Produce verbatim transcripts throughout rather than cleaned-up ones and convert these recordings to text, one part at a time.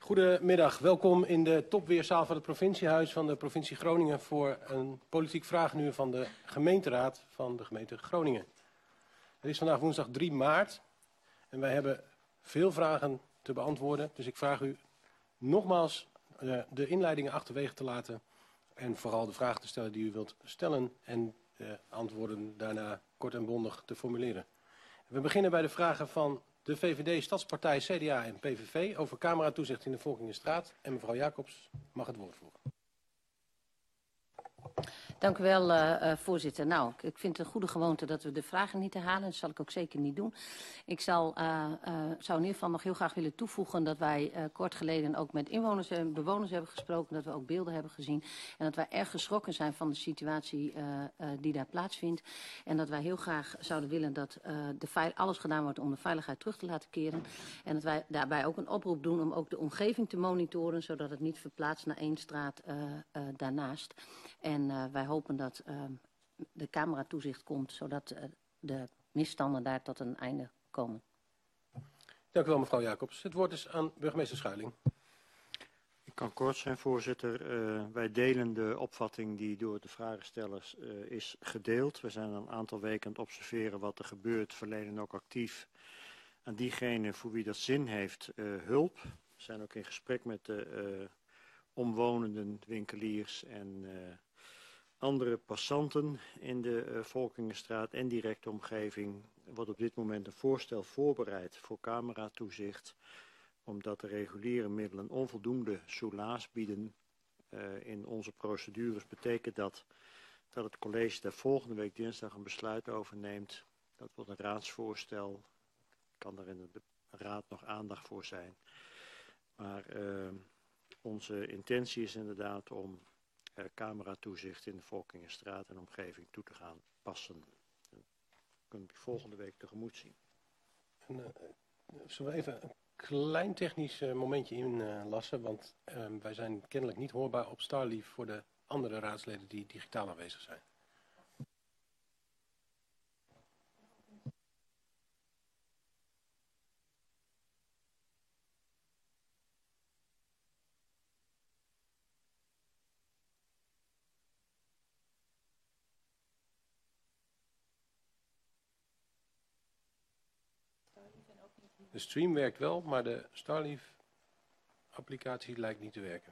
Goedemiddag, welkom in de topweerzaal van het provinciehuis van de provincie Groningen voor een politiek vraaguur van de gemeenteraad van de gemeente Groningen. Het is vandaag woensdag drie maart en wij hebben veel vragen te beantwoorden, dus ik vraag u nogmaals uh, de inleidingen achterwege te laten en vooral de vragen te stellen die u wilt stellen en de antwoorden daarna kort en bondig te formuleren. We beginnen bij de vragen van de V V D, Stadspartij, C D A en P V V over cameratoezicht in de Volkingenstraat. En mevrouw Jacobs mag het woord voeren. Dank u wel, uh, uh, voorzitter. Nou, ik vind het een goede gewoonte dat we de vragen niet herhalen. Dat zal ik ook zeker niet doen. Ik zal, uh, uh, zou in ieder geval nog heel graag willen toevoegen dat wij uh, kort geleden ook met inwoners en bewoners hebben gesproken. Dat we ook beelden hebben gezien. En dat wij erg geschrokken zijn van de situatie uh, uh, die daar plaatsvindt. En dat wij heel graag zouden willen dat uh, de veil alles gedaan wordt om de veiligheid terug te laten keren. En dat wij daarbij ook een oproep doen om ook de omgeving te monitoren. Zodat het niet verplaatst naar één straat uh, uh, daarnaast. En uh, wij hopen dat uh, de cameratoezicht komt, zodat uh, de misstanden daar tot een einde komen. Dank u wel, mevrouw Jacobs. Het woord is aan burgemeester Schuiling. Ik kan kort zijn, voorzitter. Uh, wij delen de opvatting die door de vragenstellers uh, is gedeeld. We zijn een aantal weken aan het observeren wat er gebeurt, verlenen ook actief aan diegene voor wie dat zin heeft uh, hulp. We zijn ook in gesprek met de uh, omwonenden, winkeliers en uh, andere passanten in de uh, Volkingenstraat en directe omgeving. Er wordt op dit moment een voorstel voorbereid voor cameratoezicht, omdat de reguliere middelen onvoldoende soelaas bieden. Uh, in onze procedures betekent dat dat het college daar volgende week dinsdag een besluit over neemt. Dat wordt een raadsvoorstel. Kan er in de raad nog aandacht voor zijn. Maar uh, onze intentie is inderdaad om uh, cameratoezicht in de Volkingenstraat en omgeving toe te gaan passen. Dat kunnen we volgende week tegemoet zien. En, uh, zullen we even een klein technisch uh, momentje inlassen, uh, want uh, wij zijn kennelijk niet hoorbaar op Starleaf voor de andere raadsleden die digitaal aanwezig zijn. De stream werkt wel, maar de Starleaf-applicatie lijkt niet te werken.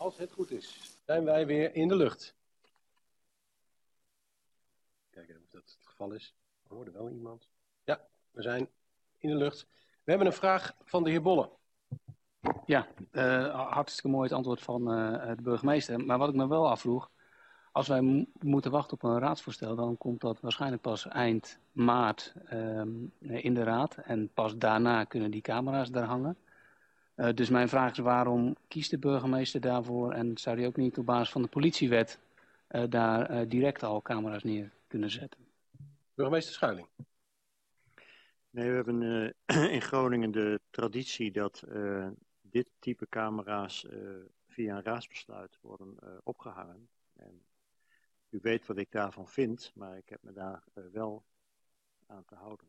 als het goed is, zijn wij weer in de lucht. Kijken of dat het geval is. We hoorden wel iemand. Ja, we zijn in de lucht. We hebben een vraag van de heer Bolle. Ja, uh, hartstikke mooi het antwoord van uh, de burgemeester. Maar wat ik me wel afvroeg, als wij mo moeten wachten op een raadsvoorstel, dan komt dat waarschijnlijk pas eind maart um, in de raad. En pas daarna kunnen die camera's daar hangen. Uh, dus mijn vraag is, waarom kiest de burgemeester daarvoor? En zou hij ook niet op basis van de politiewet uh, daar uh, direct al camera's neer kunnen zetten? Burgemeester Schuiling. Nee, we hebben uh, in Groningen de traditie dat uh, dit type camera's uh, via een raadsbesluit worden uh, opgehangen. En u weet wat ik daarvan vind, maar ik heb me daar uh, wel aan te houden.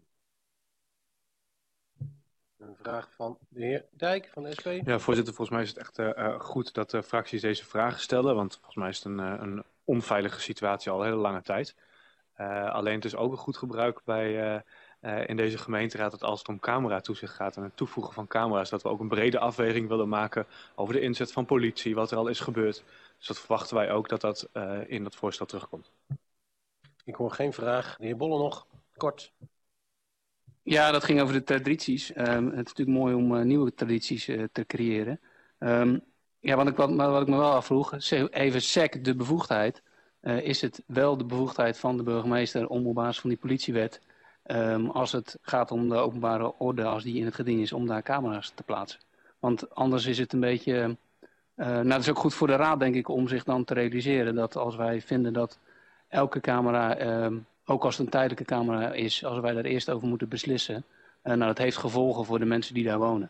Een vraag van de heer Dijk van de S P. Ja, voorzitter, volgens mij is het echt uh, goed dat de fracties deze vragen stellen, want volgens mij is het een, uh, een onveilige situatie al een hele lange tijd. Uh, alleen het is ook een goed gebruik bij, uh, uh, in deze gemeenteraad dat als het om cameratoezicht gaat en het toevoegen van camera's, dat we ook een brede afweging willen maken over de inzet van politie, wat er al is gebeurd. Dus dat verwachten wij ook dat dat uh, in dat voorstel terugkomt. Ik hoor geen vraag. De heer Bolle nog, kort. Ja, dat ging over de tradities. Um, het is natuurlijk mooi om uh, nieuwe tradities uh, te creëren. Um, ja, wat ik, wat, wat ik me wel afvroeg, even sec de bevoegdheid. Uh, is het wel de bevoegdheid van de burgemeester om op basis van die politiewet, um, als het gaat om de openbare orde, als die in het geding is, om daar camera's te plaatsen? Want anders is het een beetje, uh, nou dat is ook goed voor de raad denk ik, om zich dan te realiseren dat als wij vinden dat elke camera, um, ook als het een tijdelijke camera is, als wij daar eerst over moeten beslissen, uh, nou dat heeft gevolgen voor de mensen die daar wonen.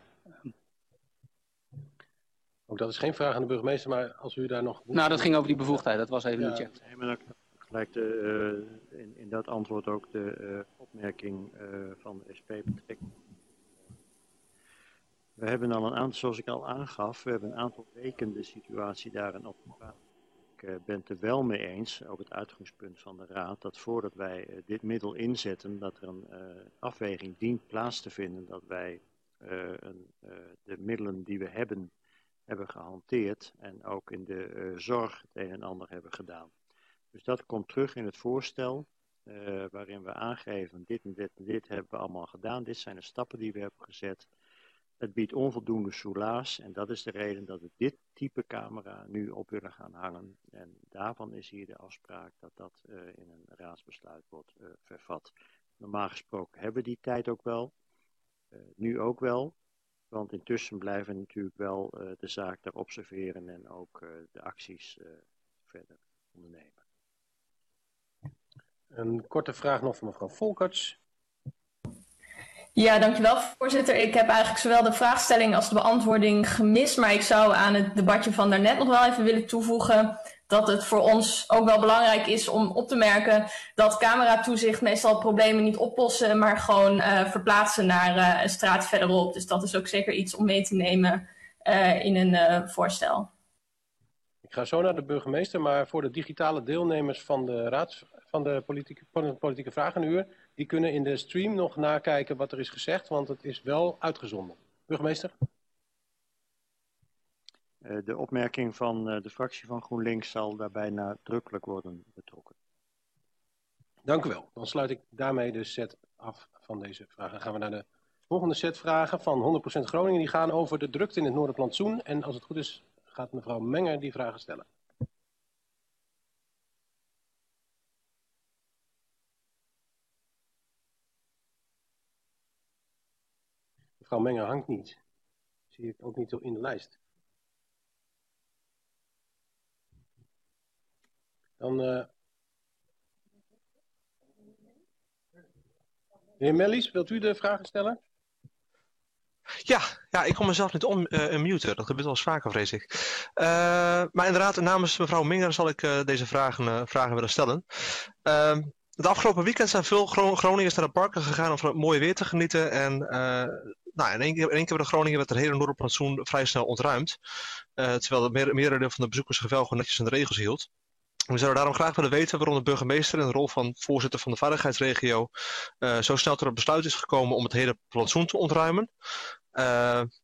Ook dat is geen vraag aan de burgemeester, maar als u daar nog... Nou, dat ging over die bevoegdheid, dat was even Ja. niet check. Nee, maar dan gelijk de, uh, in, in dat antwoord ook de uh, opmerking uh, van de S P betrekken. We hebben al een aantal, zoals ik al aangaf, we hebben een aantal weken de situatie daarin opgepakt. Ik uh, ben het er wel mee eens, ook het uitgangspunt van de Raad, dat voordat wij uh, dit middel inzetten, dat er een uh, afweging dient plaats te vinden, dat wij uh, een, uh, de middelen die we hebben, hebben gehanteerd en ook in de uh, zorg het een en ander hebben gedaan. Dus dat komt terug in het voorstel, uh, waarin we aangeven, dit en dit en dit hebben we allemaal gedaan, dit zijn de stappen die we hebben gezet. Het biedt onvoldoende soelaas en dat is de reden dat we dit type camera nu op willen gaan hangen. En daarvan is hier de afspraak dat dat uh, in een raadsbesluit wordt uh, vervat. Normaal gesproken hebben we die tijd ook wel, uh, nu ook wel. Want intussen blijven we natuurlijk wel uh, de zaak daar observeren en ook uh, de acties uh, verder ondernemen. Een korte vraag nog van mevrouw Volkerts. Ja, dankjewel voorzitter. Ik heb eigenlijk zowel de vraagstelling als de beantwoording gemist. Maar ik zou aan het debatje van daarnet nog wel even willen toevoegen dat het voor ons ook wel belangrijk is om op te merken dat cameratoezicht meestal problemen niet oplossen, maar gewoon uh, verplaatsen naar uh, een straat verderop. Dus dat is ook zeker iets om mee te nemen uh, in een uh, voorstel. Ik ga zo naar de burgemeester, maar voor de digitale deelnemers van de, raads, van de politieke, politieke vragenuur, die kunnen in de stream nog nakijken wat er is gezegd, want het is wel uitgezonden. Burgemeester? Uh, de opmerking van uh, de fractie van GroenLinks zal daarbij nadrukkelijk worden betrokken. Dank u wel. Dan sluit ik daarmee de set af van deze vragen. Dan gaan we naar de volgende set vragen van honderd procent Groningen. Die gaan over de drukte in het Noorderplantsoen. En als het goed is, gaat mevrouw Menger die vragen stellen. Mevrouw Menger hangt niet. Zie ik ook niet in de lijst. Dan... Uh... De heer Mellies, wilt u de vragen stellen? Ja, ja, ik kon mezelf niet unmuten. Uh, dat gebeurt wel eens vaker, vrees ik. Uh, maar inderdaad, namens mevrouw Minger zal ik uh, deze vragen, uh, vragen willen stellen. Uh, het afgelopen weekend zijn veel Gron Groningers naar de parken gegaan om van het mooie weer te genieten. En uh, nou, in één keer, in één keer bij de Groningen werd het hele Noorderplantsoen vrij snel ontruimd. Uh, terwijl het mer merendeel van de bezoekersgevel gewoon netjes aan de regels hield. We zouden daarom graag willen weten waarom de burgemeester in de rol van voorzitter van de veiligheidsregio uh, zo snel tot het besluit is gekomen om het hele plantsoen te ontruimen. Uh,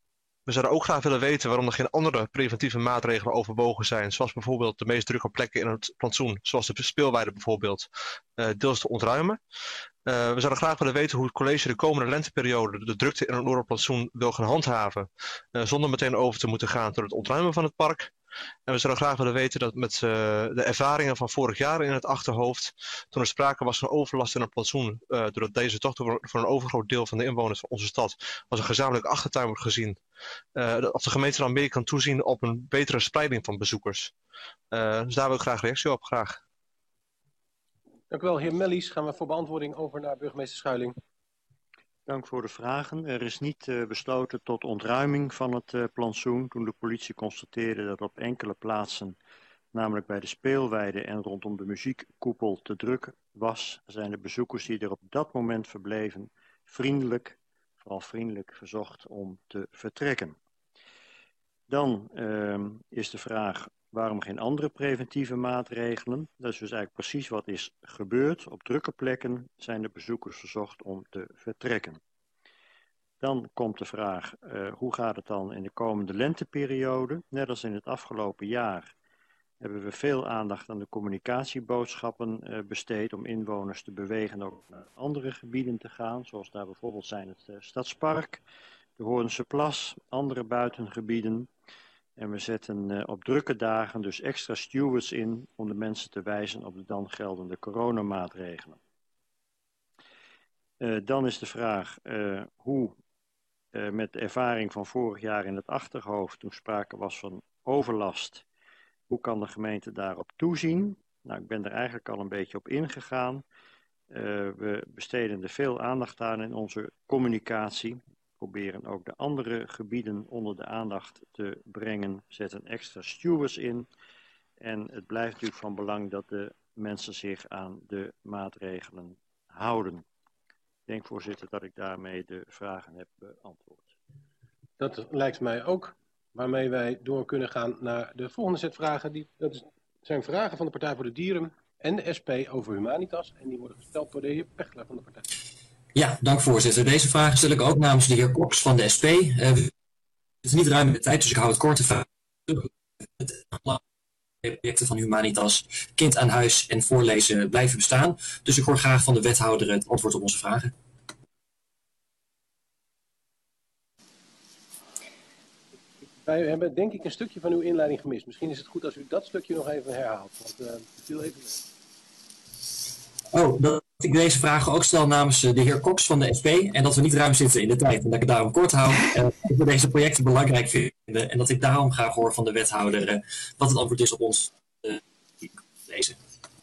We zouden ook graag willen weten waarom er geen andere preventieve maatregelen overwogen zijn, zoals bijvoorbeeld de meest drukke plekken in het plantsoen, zoals de speelweide bijvoorbeeld, uh, deels te ontruimen. Uh, we zouden graag willen weten hoe het college de komende lenteperiode de drukte in het Noorderplantsoen wil gaan handhaven, uh, zonder meteen over te moeten gaan tot het ontruimen van het park. En we zouden graag willen weten dat met uh, de ervaringen van vorig jaar in het achterhoofd, toen er sprake was van overlast in het plantsoen, uh, doordat deze toch door, voor een overgroot deel van de inwoners van onze stad als een gezamenlijk achtertuin wordt gezien, uh, of de gemeente dan meer kan toezien op een betere spreiding van bezoekers. Uh, dus daar wil ik graag reactie op. Graag. Dank u wel, heer Mellies. Gaan we voor beantwoording over naar burgemeester Schuiling. Dank voor de vragen. Er is niet uh, besloten tot ontruiming van het uh, plantsoen toen de politie constateerde dat op enkele plaatsen, namelijk bij de speelweide en rondom de muziekkoepel, te druk was, zijn de bezoekers die er op dat moment verbleven vriendelijk, vooral vriendelijk verzocht om te vertrekken. Dan uh, is de vraag waarom geen andere preventieve maatregelen. Dat is dus eigenlijk precies wat is gebeurd. Op drukke plekken zijn de bezoekers verzocht om te vertrekken. Dan komt de vraag, uh, hoe gaat het dan in de komende lenteperiode? Net als in het afgelopen jaar hebben we veel aandacht aan de communicatieboodschappen uh, besteed om inwoners te bewegen ook naar andere gebieden te gaan. Zoals daar bijvoorbeeld zijn het uh, Stadspark, de Hoornse Plas, andere buitengebieden. En we zetten uh, op drukke dagen dus extra stewards in om de mensen te wijzen op de dan geldende coronamaatregelen. Uh, dan is de vraag uh, hoe uh, met de ervaring van vorig jaar in het achterhoofd, toen sprake was van overlast, hoe kan de gemeente daarop toezien? Nou, ik ben er eigenlijk al een beetje op ingegaan. Uh, we besteden er veel aandacht aan in onze communicatie. Proberen ook de andere gebieden onder de aandacht te brengen, zetten extra stewards in. En het blijft natuurlijk van belang dat de mensen zich aan de maatregelen houden. Ik denk, voorzitter, dat ik daarmee de vragen heb beantwoord. Dat lijkt mij ook, waarmee wij door kunnen gaan naar de volgende set vragen. Die, dat zijn vragen van de Partij voor de Dieren en de S P over Humanitas. En die worden gesteld door de heer Pechler van de partij. Ja, dank voorzitter. Deze vraag stel ik ook namens de heer Cox van de S P. Uh, het is niet ruim in de tijd, dus ik hou het kort te vragen. Het projecten van Humanitas, kind aan huis en voorlezen blijven bestaan. Dus ik hoor graag van de wethouder het antwoord op onze vragen. Wij hebben denk ik een stukje van uw inleiding gemist. Misschien is het goed als u dat stukje nog even herhaalt. Want uh, het viel even weg. Oh, dat ik deze vragen ook stel namens de heer Cox van de S P en dat we niet ruim zitten in de tijd en dat ik het daarom kort hou en dat we deze projecten belangrijk vinden en dat ik daarom graag hoor van de wethouder uh, wat het antwoord is op ons uh, lezen.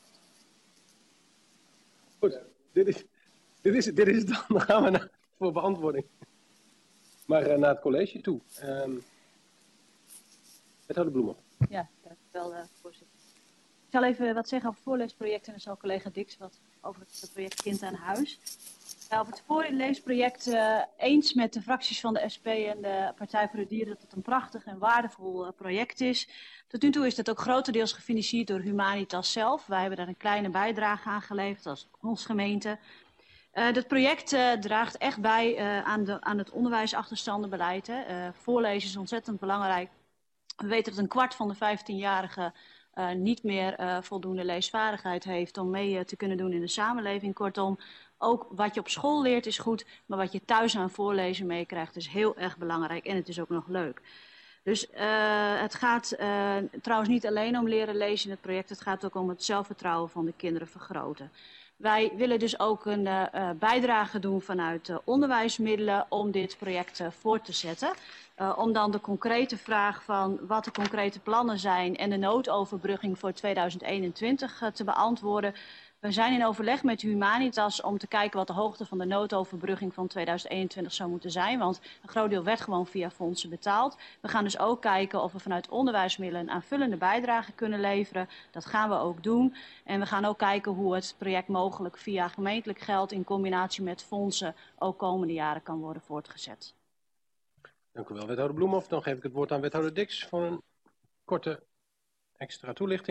Goed, dit is, dit is, dit is het dan. Dan gaan we naar, voor beantwoording. Maar uh, naar het college toe. Um, wethouder Bloemen. Ja, dankjewel uh, voorzitter. Ik zal even wat zeggen over voorleesprojecten en dan zal collega Dix wat over het project Kind aan Huis. Nou, over het voorleesproject uh, eens met de fracties van de S P en de Partij voor de Dieren dat het een prachtig en waardevol uh, project is. Tot nu toe is dat ook grotendeels gefinancierd door Humanitas zelf. Wij hebben daar een kleine bijdrage aan geleverd als ons gemeente. Uh, dat project uh, draagt echt bij uh, aan, de, aan het onderwijsachterstandenbeleid. Hè. Uh, voorlezen is ontzettend belangrijk. We weten dat een kwart van de vijftienjarigen uh, niet meer uh, voldoende leesvaardigheid heeft om mee uh, te kunnen doen in de samenleving. Kortom, ook wat je op school leert is goed, maar wat je thuis aan voorlezen meekrijgt is heel erg belangrijk en het is ook nog leuk. Dus uh, het gaat uh, trouwens niet alleen om leren lezen in het project, het gaat ook om het zelfvertrouwen van de kinderen vergroten. Wij willen dus ook een uh, bijdrage doen vanuit uh, onderwijsmiddelen om dit project uh, voort te zetten. Uh, om dan de concrete vraag van wat de concrete plannen zijn en de noodoverbrugging voor tweeduizend eenentwintig uh, te beantwoorden. We zijn in overleg met Humanitas om te kijken wat de hoogte van de noodoverbrugging van tweeduizend eenentwintig zou moeten zijn. Want een groot deel werd gewoon via fondsen betaald. We gaan dus ook kijken of we vanuit onderwijsmiddelen een aanvullende bijdrage kunnen leveren. Dat gaan we ook doen. En we gaan ook kijken hoe het project mogelijk via gemeentelijk geld in combinatie met fondsen ook komende jaren kan worden voortgezet. Dank u wel, wethouder Bloemhoff. Dan geef ik het woord aan wethouder Dix voor een korte extra toelichting.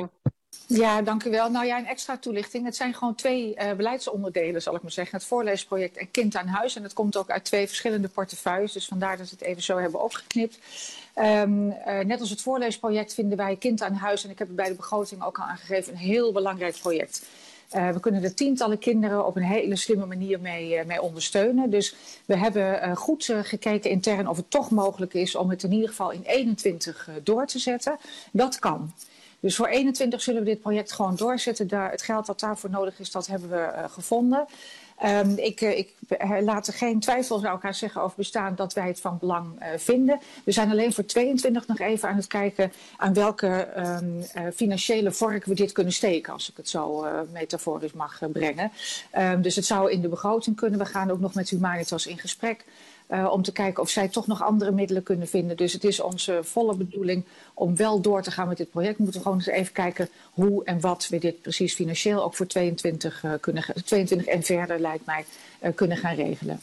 Ja, dank u wel. Nou ja, een extra toelichting. Het zijn gewoon twee uh, beleidsonderdelen, zal ik maar zeggen. Het voorleesproject en Kind aan Huis. En dat komt ook uit twee verschillende portefeuilles. Dus vandaar dat we het even zo hebben opgeknipt. Um, uh, net als het voorleesproject vinden wij Kind aan Huis, en ik heb het bij de begroting ook al aangegeven, een heel belangrijk project. Uh, we kunnen er tientallen kinderen op een hele slimme manier mee, uh, mee ondersteunen. Dus we hebben uh, goed uh, gekeken intern of het toch mogelijk is om het in ieder geval in eenentwintig uh, door te zetten. Dat kan. Dus voor eenentwintig zullen we dit project gewoon doorzetten. Daar, het geld dat daarvoor nodig is, dat hebben we uh, gevonden. Um, ik, uh, ik laat er geen twijfel, zou ik haar zeggen, over bestaan dat wij het van belang uh, vinden. We zijn alleen voor tweeëntwintig nog even aan het kijken aan welke um, uh, financiële vork we dit kunnen steken, als ik het zo uh, metaforisch mag uh, brengen. Um, dus het zou in de begroting kunnen. We gaan ook nog met Humanitas in gesprek. Uh, om te kijken of zij toch nog andere middelen kunnen vinden. Dus het is onze volle bedoeling om wel door te gaan met dit project. We moeten gewoon eens even kijken hoe en wat we dit precies financieel ook voor tweeëntwintig, uh, kunnen, tweeëntwintig en verder, lijkt mij, uh, kunnen gaan regelen.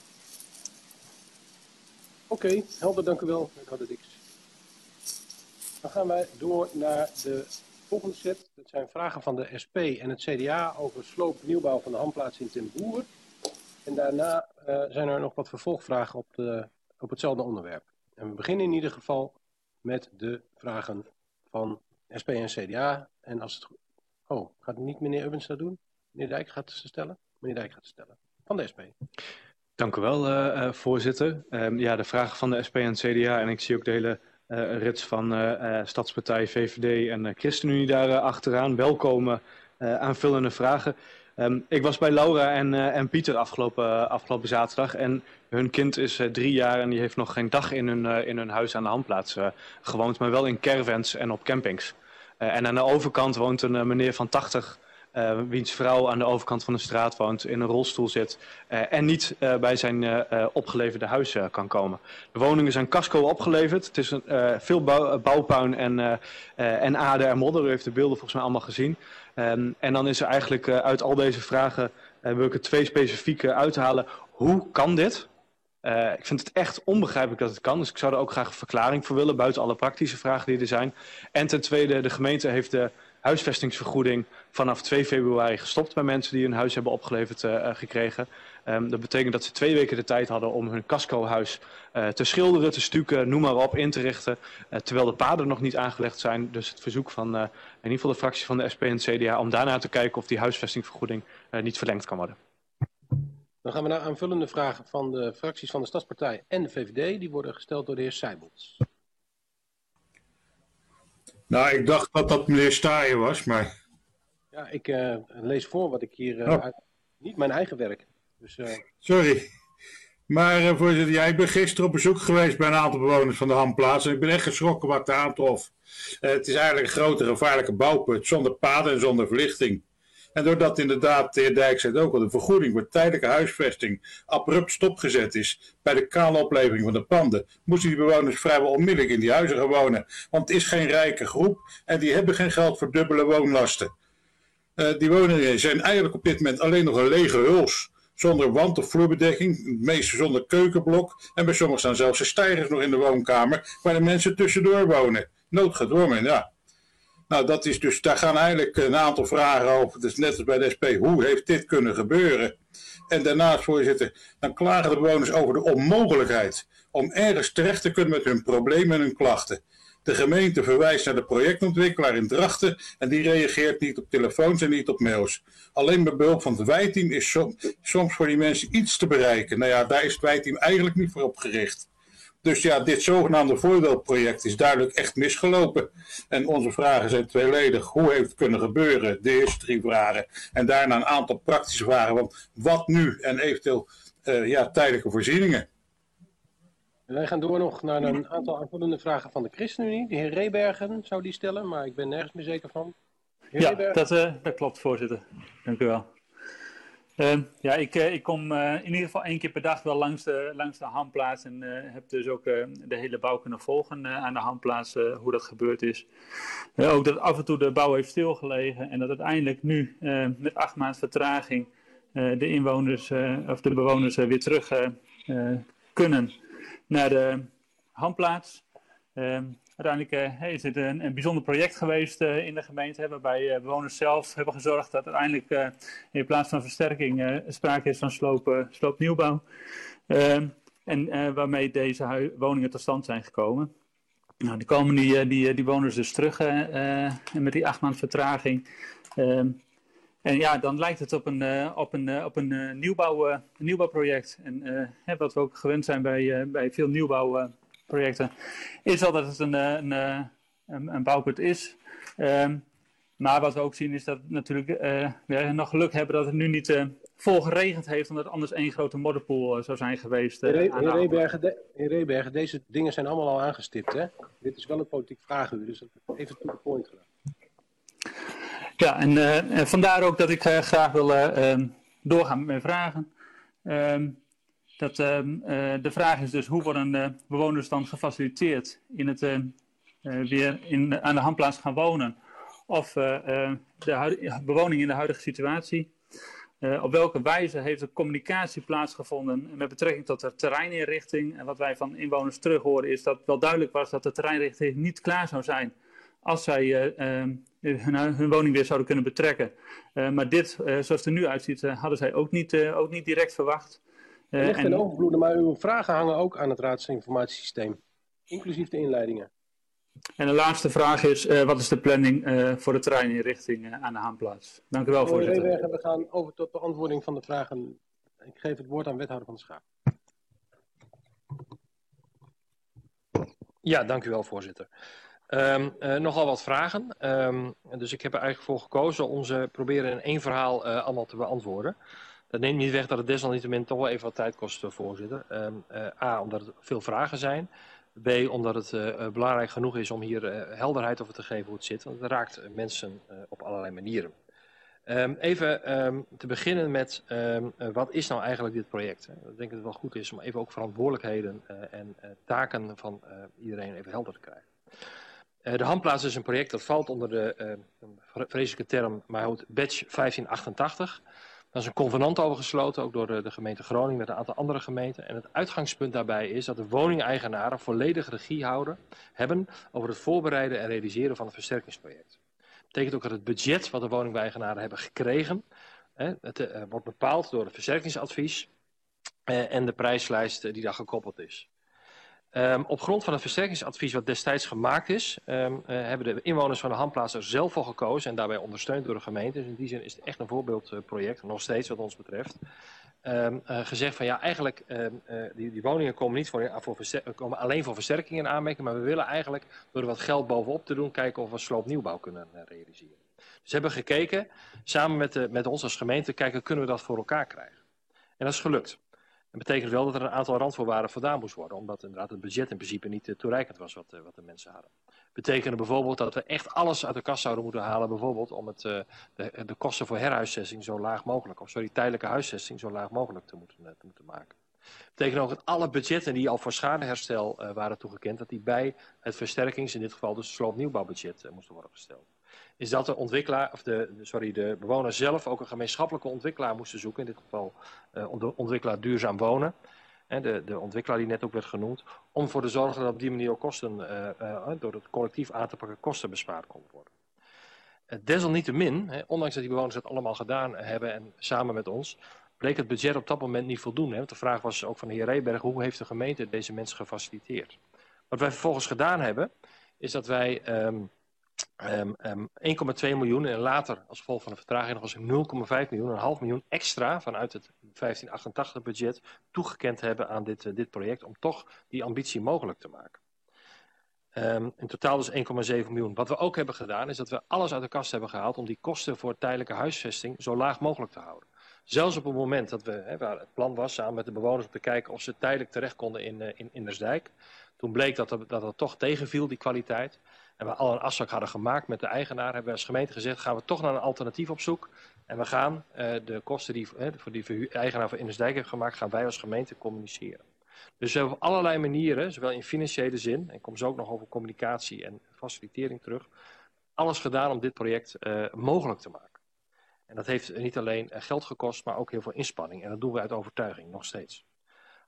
Oké, okay, helder, dank u wel. Ik had het niks. Dan gaan wij door naar de volgende set. Dat zijn vragen van de S P en het C D A over sloop nieuwbouw van de handplaats in Ten Boer. En daarna uh, zijn er nog wat vervolgvragen op, de, op hetzelfde onderwerp. En we beginnen in ieder geval met de vragen van S P en C D A. En als het... Oh, gaat niet meneer Ubbens dat doen? Meneer Dijk gaat ze stellen? Meneer Dijk gaat ze stellen. Van de S P. Dank u wel, uh, uh, voorzitter. Um, ja, de vragen van de S P en C D A. En ik zie ook de hele uh, rits van uh, uh, Stadspartij, V V D en uh, ChristenUnie daar uh, achteraan. Welkom uh, aanvullende vragen. Um, ik was bij Laura en, uh, en Pieter afgelopen, uh, afgelopen zaterdag en hun kind is uh, drie jaar en die heeft nog geen dag in hun, uh, in hun huis aan de handplaats uh, gewoond, maar wel in caravans en op campings. Uh, en aan de overkant woont een uh, meneer van tachtig, uh, wiens vrouw aan de overkant van de straat woont, in een rolstoel zit uh, en niet uh, bij zijn uh, uh, opgeleverde huis uh, kan komen. De woningen zijn casco opgeleverd, het is een, uh, veel bouw, bouwpuin en, uh, uh, en aarde en modder, u heeft de beelden volgens mij allemaal gezien. Um, en dan is er eigenlijk uh, uit al deze vragen, uh, wil ik er twee specifieke uithalen. Hoe kan dit? Uh, ik vind het echt onbegrijpelijk dat het kan. Dus ik zou er ook graag een verklaring voor willen, buiten alle praktische vragen die er zijn. En ten tweede, de gemeente heeft de huisvestingsvergoeding vanaf twee februari gestopt bij mensen die hun huis hebben opgeleverd uh, gekregen. Um, dat betekent dat ze twee weken de tijd hadden om hun casco-huis uh, te schilderen, te stukken, noem maar op, in te richten. Uh, terwijl de paden nog niet aangelegd zijn. Dus het verzoek van uh, in ieder geval de fractie van de S P en C D A om daarna te kijken of die huisvestingvergoeding uh, niet verlengd kan worden. Dan gaan we naar aanvullende vragen van de fracties van de Stadspartij en de V V D. Die worden gesteld door de heer Sijbels. Nou, ik dacht dat dat meneer Staaien was, maar... Ja, ik uh, lees voor wat ik hier... Uh, oh. uit... Niet mijn eigen werk. Dus, uh... Sorry. Maar uh, voorzitter, ja, ik ben gisteren op bezoek geweest bij een aantal bewoners van de handplaats. En ik ben echt geschrokken wat ik daar aantrof. Uh, het is eigenlijk een grote gevaarlijke bouwput, zonder paden en zonder verlichting. En doordat inderdaad, de heer Dijk zei het ook al, de vergoeding voor tijdelijke huisvesting abrupt stopgezet is bij de kale oplevering van de panden, moesten die bewoners vrijwel onmiddellijk in die huizen gaan wonen. Want het is geen rijke groep en die hebben geen geld voor dubbele woonlasten. Uh, die woningen zijn eigenlijk op dit moment alleen nog een lege huls. Zonder wand- of vloerbedekking, het meeste zonder keukenblok. En bij sommigen staan zelfs de stijgers nog in de woonkamer, waar de mensen tussendoor wonen. Noodgedwongen, ja. Nou, dat is dus, daar gaan eigenlijk een aantal vragen over. Het is net als bij de S P, hoe heeft dit kunnen gebeuren? En daarnaast, voorzitter, dan klagen de bewoners over de onmogelijkheid om ergens terecht te kunnen met hun problemen en hun klachten. De gemeente verwijst naar de projectontwikkelaar in Drachten en die reageert niet op telefoons en niet op mails. Alleen met behulp van het wijkteam is som, soms voor die mensen iets te bereiken. Nou ja, daar is het wijkteam eigenlijk niet voor opgericht. Dus ja, dit zogenaamde voorbeeldproject is duidelijk echt misgelopen. En onze vragen zijn tweeledig. Hoe heeft het kunnen gebeuren? De eerste drie vragen. En daarna een aantal praktische vragen. Want wat nu? En eventueel uh, ja, tijdelijke voorzieningen. Wij gaan door nog naar een aantal aanvullende vragen van de ChristenUnie. De heer Rebergen zou die stellen, maar ik ben nergens meer zeker van. Heer ja, Rebergen? dat, uh, dat klopt, voorzitter. Dank u wel. Uh, ja, ik, uh, ik kom uh, in ieder geval één keer per dag wel langs de, langs de handplaats en uh, heb dus ook uh, de hele bouw kunnen volgen uh, aan de handplaats, uh, hoe dat gebeurd is. Uh, ook dat af en toe de bouw heeft stilgelegen en dat uiteindelijk nu uh, met acht maanden vertraging uh, de inwoners uh, of de bewoners uh, weer terug uh, uh, kunnen naar de handplaats. Um, uiteindelijk uh, is dit een, een bijzonder project geweest uh, in de gemeente, hè, waarbij uh, bewoners zelf hebben gezorgd dat uiteindelijk uh, in plaats van versterking uh, sprake is van sloop, uh, sloopnieuwbouw. Um, en uh, waarmee deze woningen tot stand zijn gekomen. Nou, die komen die, die, die bewoners dus terug uh, uh, met die acht maand vertraging. Um, en ja, dan lijkt het op een, uh, op een, uh, op een, uh, nieuwbouw, uh, een nieuwbouwproject. En uh, hè, wat we ook gewend zijn bij, uh, bij veel nieuwbouwprojecten, uh, is al dat het een, een, een, een bouwput is. Um, maar wat we ook zien is dat natuurlijk uh, we nog geluk hebben dat het nu niet uh, vol geregend heeft, omdat het anders één grote modderpoel uh, zou zijn geweest. Uh, Heer Rebergen, de, Rebergen, deze dingen zijn allemaal al aangestipt, hè? Dit is wel een politiek vraaguur, dus even to the point gedaan. Ja, en uh, vandaar ook dat ik uh, graag wil uh, um, doorgaan met mijn vragen. Um, dat, um, uh, de vraag is dus, hoe worden uh, bewoners dan gefaciliteerd in het uh, uh, weer in, aan de handplaats gaan wonen? Of uh, uh, de huidige, bewoning in de huidige situatie? Uh, op welke wijze heeft er communicatie plaatsgevonden met betrekking tot de terreininrichting? En wat wij van inwoners terug horen is dat wel duidelijk was dat de terreinrichting niet klaar zou zijn als zij uh, uh, hun, hun woning weer zouden kunnen betrekken. Uh, maar dit, uh, zoals het er nu uitziet, uh, hadden zij ook niet, uh, ook niet direct verwacht. Uh, Er ligt en... in overvloede, maar uw vragen hangen ook aan het raadsinformatiesysteem, inclusief de inleidingen. En de laatste vraag is, uh, wat is de planning uh, voor de terreininrichting uh, aan de Haanplaats? Dank u wel, voorzitter. Rebergen, we gaan over tot de beantwoording van de vragen. Ik geef het woord aan wethouder van de Schaap. Ja, dank u wel, voorzitter. Um, uh, nogal wat vragen. Um, dus ik heb er eigenlijk voor gekozen om ze proberen in één verhaal uh, allemaal te beantwoorden. Dat neemt niet weg dat het desalniettemin toch wel even wat tijd kost, voorzitter. Um, uh, A, omdat het veel vragen zijn. B, omdat het uh, belangrijk genoeg is om hier uh, helderheid over te geven hoe het zit. Want het raakt uh, mensen uh, op allerlei manieren. Um, even um, te beginnen met um, uh, wat is nou eigenlijk dit project? Ik denk dat het wel goed is om even ook verantwoordelijkheden uh, en uh, taken van uh, iedereen even helder te krijgen. Uh, de Handplaats is een project dat valt onder de uh, vreselijke term, maar houdt Badge vijftien achtentachtig. Daar is een convenant over gesloten, ook door de, de gemeente Groningen met een aantal andere gemeenten. En het uitgangspunt daarbij is dat de woningeigenaren volledig regie houden, hebben over het voorbereiden en realiseren van het versterkingsproject. Dat betekent ook dat het budget wat de woningeigenaren hebben gekregen, hè, het uh, wordt bepaald door het versterkingsadvies uh, en de prijslijst uh, die daar gekoppeld is. Um, op grond van het versterkingsadvies wat destijds gemaakt is, um, uh, hebben de inwoners van de Handplaats er zelf voor gekozen en daarbij ondersteund door de gemeente. Dus in die zin is het echt een voorbeeldproject, nog steeds wat ons betreft. Um, uh, gezegd van ja, eigenlijk um, uh, die, die woningen komen, niet voor, voor komen alleen voor versterkingen in aanmerking, maar we willen eigenlijk door er wat geld bovenop te doen kijken of we sloopnieuwbouw kunnen uh, realiseren. Dus we hebben gekeken, samen met, de, met ons als gemeente, kijken kunnen we dat voor elkaar krijgen. En dat is gelukt. Dat betekent wel dat er een aantal randvoorwaarden voldaan moest worden, omdat inderdaad het budget in principe niet uh, toereikend was wat, uh, wat de mensen hadden. Dat betekende bijvoorbeeld dat we echt alles uit de kast zouden moeten halen, bijvoorbeeld om het, uh, de, de kosten voor herhuisvesting zo laag mogelijk, of sorry, tijdelijke huisvesting zo laag mogelijk te moeten, uh, te moeten maken. Dat betekent ook dat alle budgetten die al voor schadeherstel uh, waren toegekend, dat die bij het versterkings, in dit geval dus het sloopnieuwbouwbudget, uh, moesten worden gesteld. Is dat de ontwikkelaar, of de, sorry, de bewoner zelf ook een gemeenschappelijke ontwikkelaar moesten zoeken, in dit geval uh, de ontwikkelaar duurzaam wonen, hè, de, de ontwikkelaar die net ook werd genoemd, om voor te zorgen dat op die manier ook kosten, uh, uh, door het collectief aan te pakken, kosten bespaard konden worden. Uh, desalniettemin, hè, ondanks dat die bewoners het allemaal gedaan hebben en samen met ons, bleek het budget op dat moment niet voldoende. Hè, want de vraag was ook van de heer Reberg, hoe heeft de gemeente deze mensen gefaciliteerd? Wat wij vervolgens gedaan hebben, is dat wij Um, Um, um, één komma twee miljoen en later als gevolg van de vertraging nog eens nul komma vijf miljoen, een half miljoen extra vanuit het vijftien achtentachtig budget toegekend hebben aan dit, uh, dit project om toch die ambitie mogelijk te maken. Um, in totaal dus één komma zeven miljoen. Wat we ook hebben gedaan is dat we alles uit de kast hebben gehaald om die kosten voor tijdelijke huisvesting zo laag mogelijk te houden. Zelfs op het moment dat we, hè, waar het plan was samen met de bewoners om te kijken of ze tijdelijk terecht konden in, uh, in Indersdijk. Toen bleek dat er, dat er toch tegenviel, die kwaliteit. En we al een afspraak hadden gemaakt met de eigenaar, hebben we als gemeente gezegd, gaan we toch naar een alternatief op zoek. En we gaan uh, de kosten die, uh, voor die de eigenaar van Indersdijk heeft gemaakt, gaan wij als gemeente communiceren. Dus we hebben op allerlei manieren, zowel in financiële zin, en ik kom zo ook nog over communicatie en facilitering terug, alles gedaan om dit project uh, mogelijk te maken. En dat heeft niet alleen uh, geld gekost, maar ook heel veel inspanning. En dat doen we uit overtuiging, nog steeds.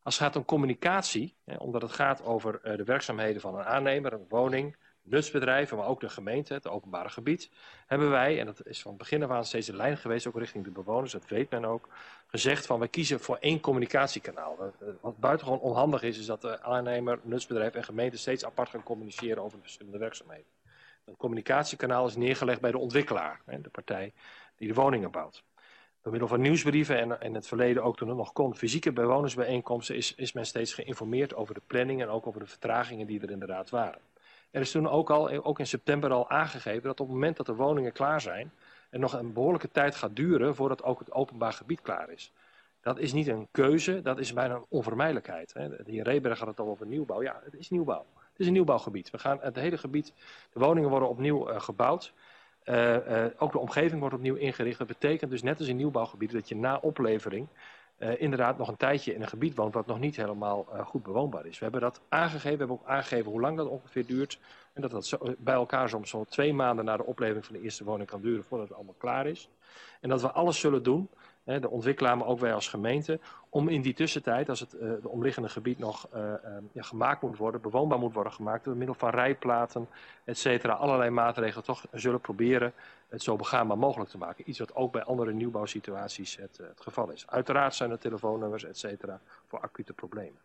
Als het gaat om communicatie, hè, omdat het gaat over uh, de werkzaamheden van een aannemer, een woning, nutsbedrijven, maar ook de gemeente, het openbare gebied, hebben wij, en dat is van het begin af aan steeds een lijn geweest, ook richting de bewoners, dat weet men ook, gezegd van wij kiezen voor één communicatiekanaal. Wat buitengewoon onhandig is, is dat de aannemer, nutsbedrijf en gemeente steeds apart gaan communiceren over de verschillende werkzaamheden. Het communicatiekanaal is neergelegd bij de ontwikkelaar, hè, de partij die de woningen bouwt. Door middel van nieuwsbrieven en in het verleden ook toen het nog kon, fysieke bewonersbijeenkomsten, is, is men steeds geïnformeerd over de planning en ook over de vertragingen die er inderdaad waren. Er is toen ook, al, ook in september al aangegeven dat op het moment dat de woningen klaar zijn, er nog een behoorlijke tijd gaat duren voordat ook het openbaar gebied klaar is. Dat is niet een keuze, dat is bijna een onvermijdelijkheid. Hè. De heer Reberg had het al over nieuwbouw. Ja, het is nieuwbouw. Het is een nieuwbouwgebied. We gaan het hele gebied, de woningen worden opnieuw uh, gebouwd. Uh, uh, ook de omgeving wordt opnieuw ingericht. Dat betekent dus net als in nieuwbouwgebieden dat je na oplevering uh, inderdaad nog een tijdje in een gebied woont wat nog niet helemaal uh, goed bewoonbaar is. We hebben dat aangegeven. We hebben ook aangegeven hoe lang dat ongeveer duurt. En dat dat zo, bij elkaar soms zo'n twee maanden na de oplevering van de eerste woning kan duren voordat het allemaal klaar is. En dat we alles zullen doen, hè, de ontwikkelaar, maar ook wij als gemeente, om in die tussentijd, als het uh, de omliggende gebied nog uh, uh, ja, gemaakt moet worden, bewoonbaar moet worden gemaakt, door middel van rijplaten, et cetera, allerlei maatregelen toch zullen proberen het zo begaanbaar mogelijk te maken. Iets wat ook bij andere nieuwbouwsituaties het, uh, het geval is. Uiteraard zijn er telefoonnummers, et cetera, voor acute problemen.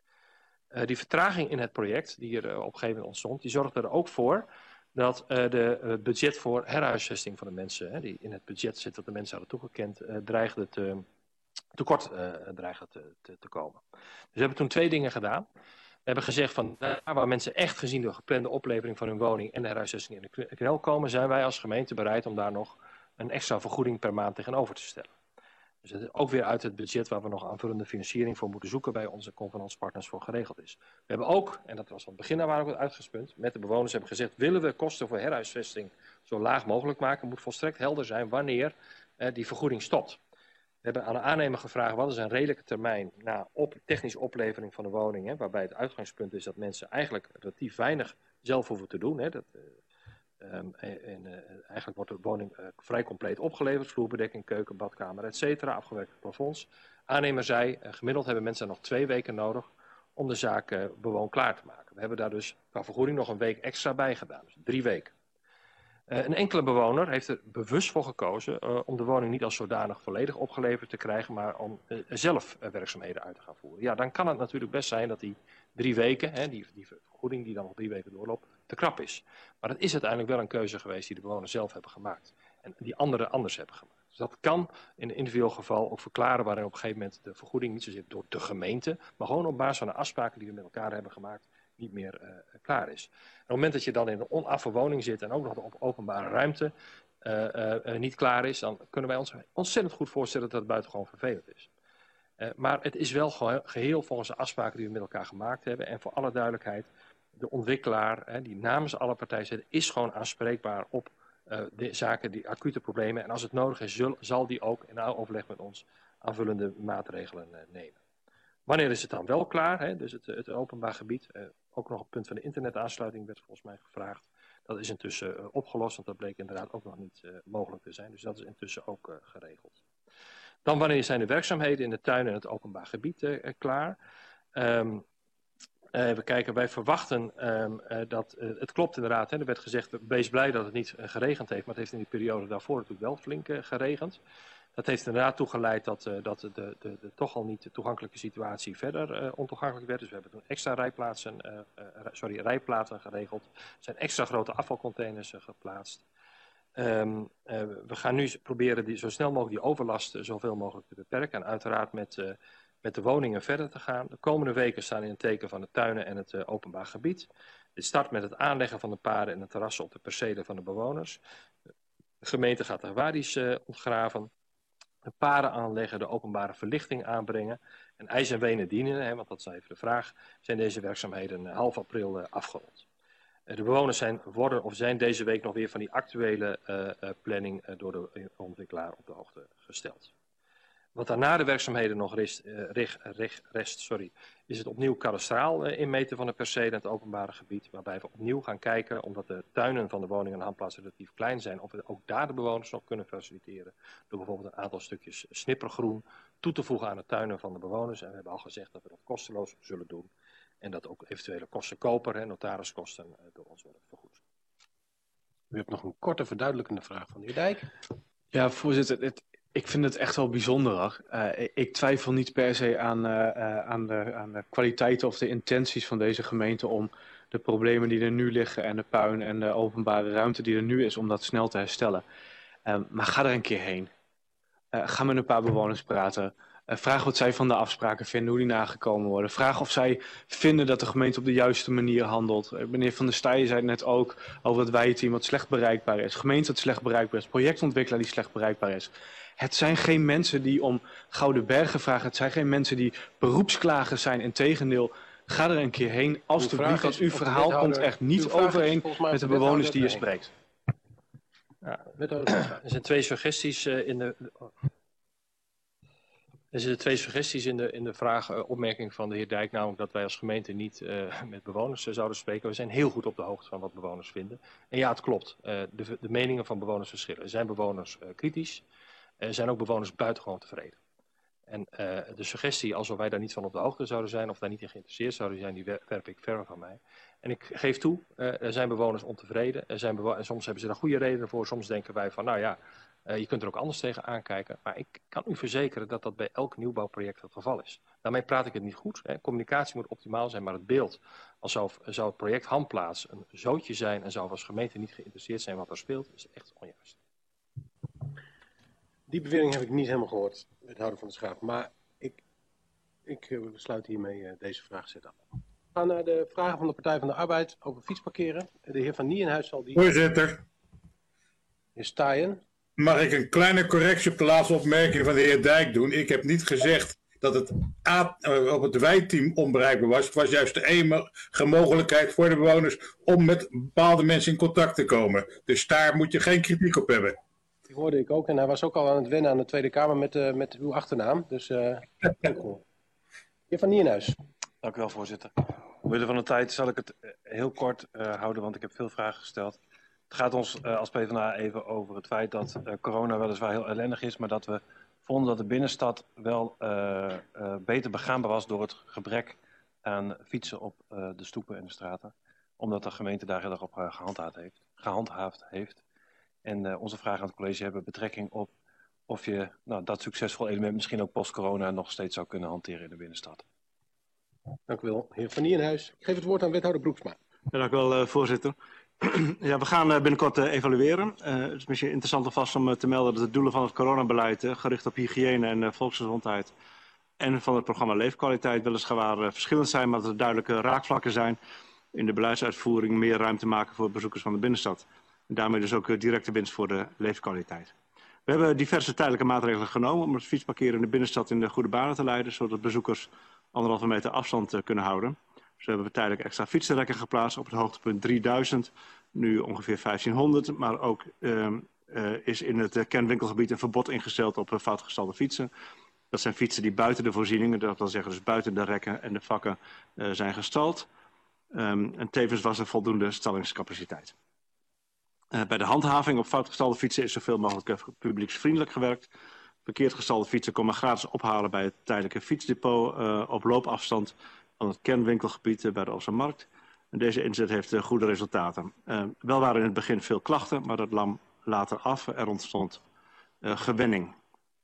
Uh, die vertraging in het project, die er uh, op een gegeven moment ontstond, die zorgde er ook voor dat uh, de uh, budget voor herhuisvesting van de mensen, hè, die in het budget zit dat de mensen hadden toegekend, uh, dreigde te, tekort uh, dreigde te, te, te komen. Dus we hebben toen twee dingen gedaan. We hebben gezegd van daar waar mensen echt gezien de geplande oplevering van hun woning en de herhuisvesting in de knel komen, zijn wij als gemeente bereid om daar nog een extra vergoeding per maand tegenover te stellen. Dus het is ook weer uit het budget waar we nog aanvullende financiering voor moeten zoeken bij onze convenantspartners voor geregeld is. We hebben ook, en dat was van het begin af aan ook uitgangspunt, met de bewoners hebben gezegd, willen we kosten voor herhuisvesting zo laag mogelijk maken, moet volstrekt helder zijn wanneer eh, die vergoeding stopt. We hebben aan de aannemer gevraagd wat is een redelijke termijn na op, technische oplevering van de woning, hè, waarbij het uitgangspunt is dat mensen eigenlijk relatief weinig zelf hoeven te doen. Hè, dat, uh, um, en, uh, eigenlijk wordt de woning uh, vrij compleet opgeleverd, vloerbedekking, keuken, badkamer, et cetera, afgewerkte plafonds. Aannemer zei, uh, gemiddeld hebben mensen nog twee weken nodig om de zaak uh, bewoon klaar te maken. We hebben daar dus qua vergoeding nog een week extra bij gedaan, dus drie weken. Uh, een enkele bewoner heeft er bewust voor gekozen uh, om de woning niet als zodanig volledig opgeleverd te krijgen, maar om uh, zelf uh, werkzaamheden uit te gaan voeren. Ja, dan kan het natuurlijk best zijn dat die drie weken, hè, die, die vergoeding die dan nog drie weken doorloopt, te krap is. Maar het is uiteindelijk wel een keuze geweest die de bewoners zelf hebben gemaakt. En die anderen anders hebben gemaakt. Dus dat kan in een individueel geval ook verklaren waarin op een gegeven moment de vergoeding niet zozeer door de gemeente, maar gewoon op basis van de afspraken die we met elkaar hebben gemaakt, niet meer uh, klaar is. En op het moment dat je dan in een onaffe woning zit en ook nog op openbare ruimte uh, uh, uh, niet klaar is, dan kunnen wij ons ontzettend goed voorstellen dat het buitengewoon vervelend is. Uh, maar het is wel geheel volgens de afspraken die we met elkaar gemaakt hebben. En voor alle duidelijkheid, de ontwikkelaar hè, die namens alle partijen zit, is gewoon aanspreekbaar op uh, de zaken, die acute problemen. En als het nodig is, zul, zal die ook in overleg met ons aanvullende maatregelen uh, nemen. Wanneer is het dan wel klaar? Hè? Dus het, het openbaar gebied, uh, ook nog op het punt van de internetaansluiting werd volgens mij gevraagd. Dat is intussen uh, opgelost, want dat bleek inderdaad ook nog niet uh, mogelijk te zijn. Dus dat is intussen ook uh, geregeld. Dan wanneer zijn de werkzaamheden in de tuin en het openbaar gebied uh, klaar? Um, uh, even kijken, wij verwachten um, uh, dat, uh, het klopt inderdaad, hè, er werd gezegd, wees blij dat het niet uh, geregend heeft, maar het heeft in die periode daarvoor natuurlijk wel flink uh, geregend. Dat heeft inderdaad toegeleid dat, uh, dat de, de, de, de toch al niet toegankelijke situatie verder uh, ontoegankelijk werd. Dus we hebben toen extra rijplaatsen, uh, uh, sorry, rijplaten geregeld. Er zijn extra grote afvalcontainers uh, geplaatst. Um, uh, we gaan nu proberen die, zo snel mogelijk die overlast uh, zoveel mogelijk te beperken. En uiteraard met, uh, met de woningen verder te gaan. De komende weken staan in het teken van de tuinen en het uh, openbaar gebied. Dit start met het aanleggen van de paden en de terrassen op de percelen van de bewoners. De gemeente gaat de wadis uh, ontgraven. De paden aanleggen, de openbare verlichting aanbrengen. En ijs en wenen dienen, hè, want dat is even de vraag, zijn deze werkzaamheden uh, half april uh, afgerond. Uh, de bewoners zijn, worden of zijn deze week nog weer van die actuele uh, uh, planning uh, door de ontwikkelaar op de hoogte gesteld. Wat daarna de werkzaamheden nog rest, uh, rest, rest, rest sorry, is het opnieuw kadastraal uh, inmeten van het perceel en het openbare gebied. Waarbij we opnieuw gaan kijken, omdat de tuinen van de woningen en handplaatsen relatief klein zijn, of we ook daar de bewoners nog kunnen faciliteren. Door bijvoorbeeld een aantal stukjes snippergroen toe te voegen aan de tuinen van de bewoners. En we hebben al gezegd dat we dat kosteloos zullen doen. En dat ook eventuele kosten koper en notariskosten uh, door ons worden vergoed. U hebt nog een korte verduidelijkende vraag van de heer Dijk. Ja, voorzitter. Het, ik vind het echt wel bijzonder. Uh, ik twijfel niet per se aan, uh, uh, aan, de, aan de kwaliteiten of de intenties van deze gemeente om de problemen die er nu liggen en de puin en de openbare ruimte die er nu is, om dat snel te herstellen. Uh, maar ga er een keer heen. Uh, ga met een paar bewoners praten. Uh, vraag wat zij van de afspraken vinden, hoe die nagekomen worden. Vraag of zij vinden dat de gemeente op de juiste manier handelt. Uh, meneer Van der Staaij zei het net ook over het wijteam wat slecht bereikbaar is. Gemeente dat slecht bereikbaar is. Projectontwikkelaar die slecht bereikbaar is. Het zijn geen mensen die om Gouden Bergen vragen. Het zijn geen mensen die beroepsklagers zijn. Integendeel, ga er een keer heen. Alsjeblieft, want uw verhaal komt echt niet overeen met de bewoners die je spreekt. Ja, er zijn twee suggesties uh, in de... Er zitten twee suggesties in de, in de vraag, uh, opmerking van de heer Dijk, namelijk dat wij als gemeente niet uh, met bewoners uh, zouden spreken. We zijn heel goed op de hoogte van wat bewoners vinden. En ja, het klopt. Uh, de, de meningen van bewoners verschillen. Er zijn bewoners uh, kritisch. Er zijn ook bewoners buitengewoon tevreden. En uh, de suggestie, alsof wij daar niet van op de hoogte zouden zijn of daar niet in geïnteresseerd zouden zijn, die werp ik ver van mij. En ik geef toe, uh, er zijn bewoners ontevreden. Er zijn bewo- en soms hebben ze daar goede redenen voor. Soms denken wij van, nou ja, uh, je kunt er ook anders tegen aankijken. Maar ik kan u verzekeren dat dat bij elk nieuwbouwproject het geval is. Daarmee praat ik het niet goed. Hè. Communicatie moet optimaal zijn, maar het beeld alsof zou het project Handplaats een zootje zijn en zou als gemeente niet geïnteresseerd zijn wat er speelt, is echt onjuist. Die bewering heb ik niet helemaal gehoord, wethouder Van der Schaaf. Maar ik, ik uh, besluit hiermee uh, deze vraag zet af. We gaan naar de vragen van de Partij van de Arbeid over fietsparkeren. De heer Van Nienhuis zal die... Voorzitter. Heer Staaien. Mag ik een kleine correctie op de laatste opmerking van de heer Dijk doen? Ik heb niet gezegd dat het A, uh, op het wijkteam onbereikbaar was. Het was juist de enige mogelijkheid voor de bewoners om met bepaalde mensen in contact te komen. Dus daar moet je geen kritiek op hebben. Die hoorde ik ook en hij was ook al aan het wennen aan de Tweede Kamer met, uh, met uw achternaam. Dus uh, cool. Heer Van Nienhuis. Dank u wel, voorzitter. Omwille van de tijd zal ik het heel kort uh, houden, want ik heb veel vragen gesteld. Het gaat ons uh, als PvdA even over het feit dat uh, corona weliswaar heel ellendig is, maar dat we vonden dat de binnenstad wel uh, uh, beter begaanbaar was door het gebrek aan fietsen op uh, de stoepen en de straten. Omdat de gemeente daar heel erg op uh, gehandhaafd heeft. Gehandhaafd heeft. En uh, onze vragen aan het college hebben betrekking op of je nou, dat succesvol element misschien ook post-corona nog steeds zou kunnen hanteren in de binnenstad. Dank u wel, heer Van Nienhuis. Ik geef het woord aan wethouder Broeksma. Ja, dank u wel, uh, voorzitter. Ja, we gaan uh, binnenkort uh, evalueren. Uh, het is misschien interessant alvast om uh, te melden dat de doelen van het coronabeleid, uh, gericht op hygiëne en uh, volksgezondheid, en van het programma Leefkwaliteit weliswaar uh, verschillend zijn, maar dat er duidelijke raakvlakken zijn in de beleidsuitvoering, meer ruimte maken voor bezoekers van de binnenstad. En daarmee dus ook uh, directe winst voor de leefkwaliteit. We hebben diverse tijdelijke maatregelen genomen om het fietsparkeren in de binnenstad in de goede banen te leiden, zodat bezoekers anderhalve meter afstand uh, kunnen houden. Dus we hebben tijdelijk extra fietsenrekken geplaatst op het hoogtepunt drieduizend, nu ongeveer vijftienhonderd. Maar ook uh, uh, is in het uh, kernwinkelgebied een verbod ingesteld op uh, foutgestalde fietsen. Dat zijn fietsen die buiten de voorzieningen, dat wil zeggen dus buiten de rekken en de vakken, uh, zijn gestald. Um, en tevens was er voldoende stallingscapaciteit. Uh, bij de handhaving op foutgestalde fietsen is zoveel mogelijk uh, publieksvriendelijk gewerkt. Verkeerd gestalde fietsen komen gratis ophalen bij het tijdelijke fietsdepot uh, op loopafstand van het kernwinkelgebied uh, bij de Ossenmarkt. En deze inzet heeft uh, goede resultaten. Uh, wel waren in het begin veel klachten, maar dat nam later af. Er ontstond uh, gewenning.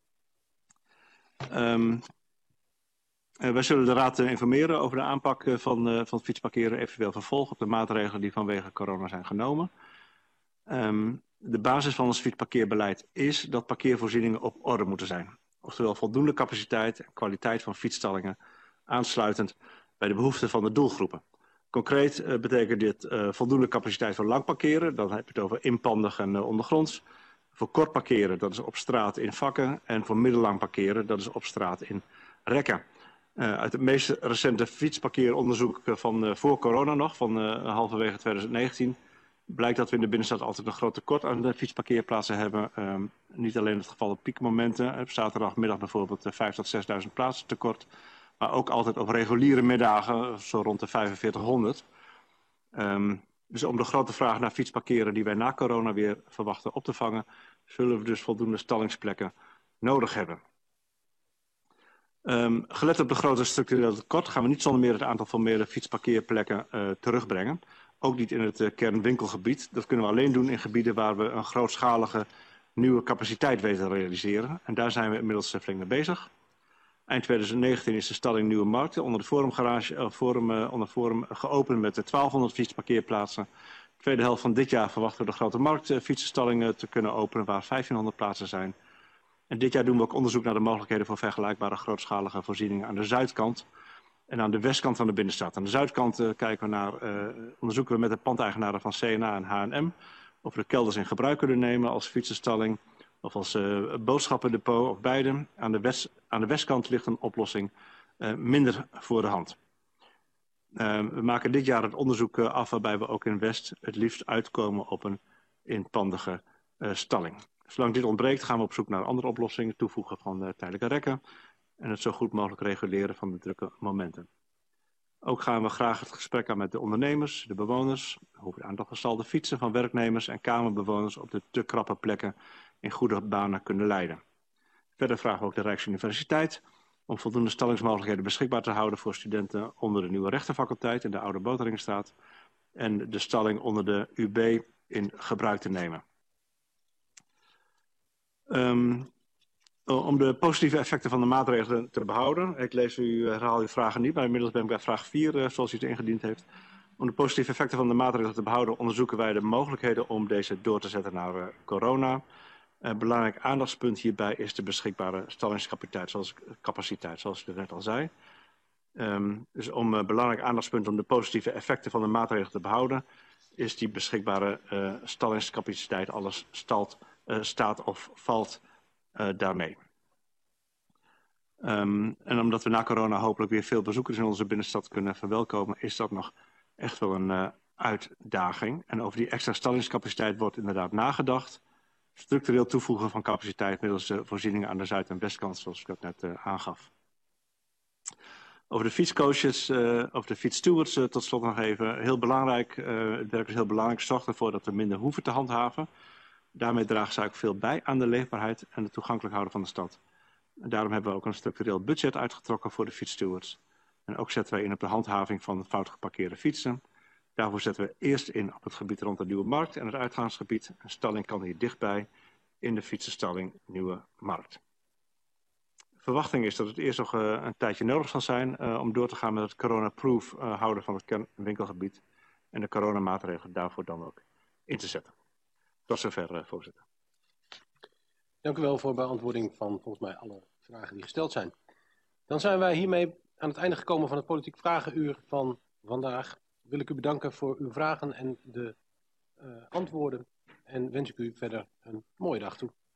Um, uh, wij zullen de Raad uh, informeren over de aanpak uh, van, uh, van het fietsparkeren, eventueel vervolg op de maatregelen die vanwege corona zijn genomen. Um, de basis van ons fietsparkeerbeleid is dat parkeervoorzieningen op orde moeten zijn. Oftewel voldoende capaciteit en kwaliteit van fietsstallingen aansluitend bij de behoeften van de doelgroepen. Concreet uh, betekent dit uh, voldoende capaciteit voor lang parkeren, dan heb je het over inpandig en uh, ondergronds. Voor kort parkeren, dat is op straat in vakken. En voor middellang parkeren, dat is op straat in rekken. Uh, uit het meest recente fietsparkeeronderzoek van uh, voor corona nog, van uh, halverwege twintig negentien, Blijkt dat we in de binnenstad altijd een groot tekort aan de fietsparkeerplaatsen hebben. Um, niet alleen het geval op piekmomenten. Op zaterdagmiddag bijvoorbeeld vijfduizend tot zesduizend plaatsen tekort. Maar ook altijd op reguliere middagen, zo rond de vijfenveertighonderd. Um, dus om de grote vraag naar fietsparkeren die wij na corona weer verwachten op te vangen, zullen we dus voldoende stallingsplekken nodig hebben. Um, gelet op de grote structurele tekort gaan we niet zonder meer het aantal formele fietsparkeerplekken uh, terugbrengen. Ook niet in het uh, kernwinkelgebied. Dat kunnen we alleen doen in gebieden waar we een grootschalige nieuwe capaciteit weten te realiseren. En daar zijn we inmiddels uh, flink mee bezig. Eind twintig negentien is de stalling Nieuwe Markt onder de Forum, garage, uh, forum, uh, onder forum geopend met uh, twaalfhonderd fietsparkeerplaatsen. De tweede helft van dit jaar verwachten we de Grote Markt uh, fietsenstalling uh, te kunnen openen waar vijftienhonderd plaatsen zijn. En dit jaar doen we ook onderzoek naar de mogelijkheden voor vergelijkbare grootschalige voorzieningen aan de zuidkant en aan de westkant van de binnenstad. Aan de zuidkant uh, kijken we naar, uh, onderzoeken we met de pandeigenaren van C N A en H en M of we de kelders in gebruik kunnen nemen als fietsenstalling of als uh, boodschappendepot of beide. Aan de, west, aan de westkant ligt een oplossing uh, minder voor de hand. Uh, we maken dit jaar het onderzoek uh, af waarbij we ook in West het liefst uitkomen op een inpandige uh, stalling. Zolang dit ontbreekt gaan we op zoek naar andere oplossingen, toevoegen van uh, tijdelijke rekken en het zo goed mogelijk reguleren van de drukke momenten. Ook gaan we graag het gesprek aan met de ondernemers, de bewoners, over het aantal gestalde fietsen van werknemers en kamerbewoners op de te krappe plekken in goede banen kunnen leiden. Verder vragen we ook de Rijksuniversiteit om voldoende stallingsmogelijkheden beschikbaar te houden voor studenten onder de nieuwe rechtenfaculteit in de Oude Boteringenstraat en de stalling onder de U B in gebruik te nemen. Um, om de positieve effecten van de maatregelen te behouden, ik lees u, herhaal uw vragen niet, maar inmiddels ben ik bij vraag vier, uh, zoals u het ingediend heeft. Om de positieve effecten van de maatregelen te behouden onderzoeken wij de mogelijkheden om deze door te zetten naar uh, corona. Een belangrijk aandachtspunt hierbij is de beschikbare stallingscapaciteit, zoals, capaciteit, zoals ik net al zei. Um, dus om een uh, belangrijk aandachtspunt om de positieve effecten van de maatregelen te behouden, is die beschikbare uh, stallingscapaciteit, alles stalt, uh, staat of valt uh, daarmee. Um, en omdat we na corona hopelijk weer veel bezoekers in onze binnenstad kunnen verwelkomen, is dat nog echt wel een uh, uitdaging. En over die extra stallingscapaciteit wordt inderdaad nagedacht. Structureel toevoegen van capaciteit middels de voorzieningen aan de zuid- en westkant, zoals ik dat net uh, aangaf. Over de fietscoaches, uh, over de fietsstewards uh, tot slot nog even. Heel belangrijk, uh, het werk is heel belangrijk, zorgt ervoor dat we minder hoeven te handhaven. Daarmee dragen ze ook veel bij aan de leefbaarheid en het toegankelijk houden van de stad. En daarom hebben we ook een structureel budget uitgetrokken voor de fietsstewards. En ook zetten wij in op de handhaving van fout geparkeerde fietsen. Daarvoor zetten we eerst in op het gebied rond de Nieuwe Markt en het uitgaansgebied. Een stalling kan hier dichtbij in de fietsenstalling Nieuwe Markt. De verwachting is dat het eerst nog uh, een tijdje nodig zal zijn uh, om door te gaan met het corona-proof uh, houden van het kernwinkelgebied. En de coronamaatregelen daarvoor dan ook in te zetten. Tot zover, uh, voorzitter. Dank u wel voor beantwoording van volgens mij alle vragen die gesteld zijn. Dan zijn wij hiermee aan het einde gekomen van het Politiek Vragenuur van vandaag. Wil ik u bedanken voor uw vragen en de uh, antwoorden. En wens ik u verder een mooie dag toe.